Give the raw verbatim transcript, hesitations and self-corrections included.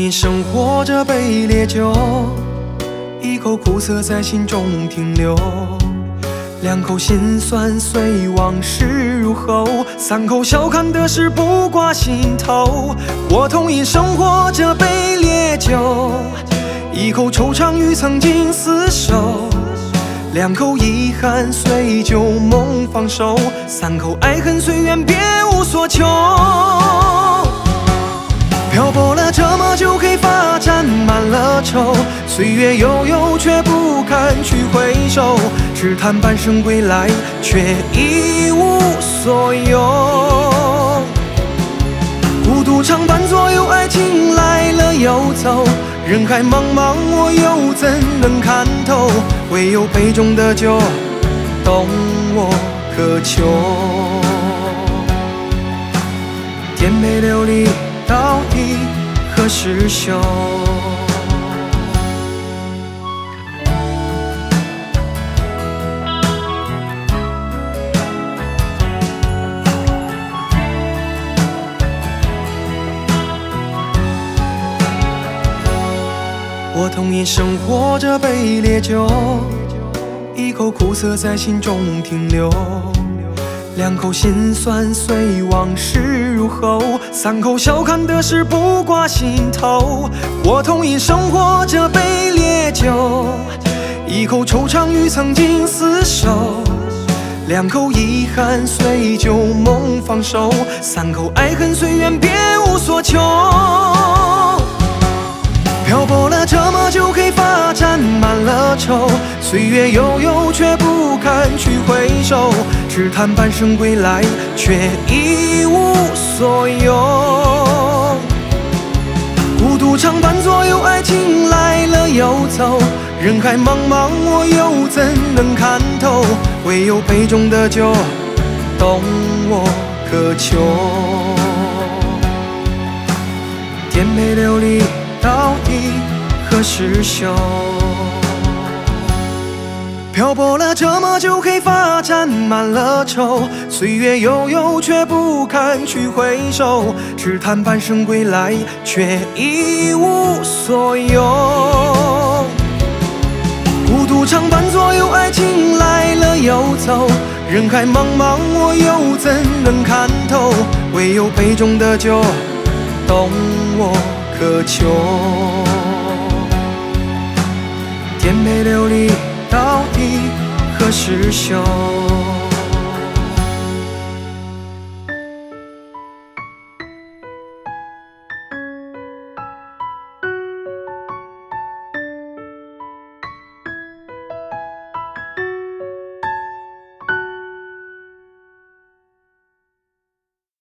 饮生活这杯烈酒，一口苦涩在心中停留，两口心酸随往事入喉，三口笑看得失不挂心头。我同饮生活这杯烈酒，一口惆怅与曾经厮守，两口遗憾随旧梦放手，三口爱恨随缘别无所求。漂泊了这么久，黑发沾满了愁，岁月悠悠却不堪去回首，只叹半生归来却一无所有。孤独常伴左右，爱情来了又走，人海茫茫我又怎能看透，唯有杯中的酒懂我渴求。颠沛流离到底何时休？我同饮生活这杯烈酒，一口苦涩在心中停留，两口心酸随往事入喉，三口笑看得失不挂心头。我同饮生活这杯烈酒，一口惆怅与曾经厮守，两口遗憾随旧梦放手，三口爱恨随缘别无所求。漂泊了这么久，黑发沾满了愁，岁月悠悠却不堪去回首，只叹半生归来却一无所有。孤独常伴左右，爱情来了又走，人海茫茫我又怎能看透，唯有杯中的酒懂我渴求。颠沛流离到底何时休？漂泊了这么久，黑发沾满了愁，岁月悠悠却不堪去回首，只叹半生归来却一无所有。孤独常伴左右，爱情来了又走，人海茫茫我又怎能看透，唯有杯中的酒懂我渴求。颠沛流离到底何时休？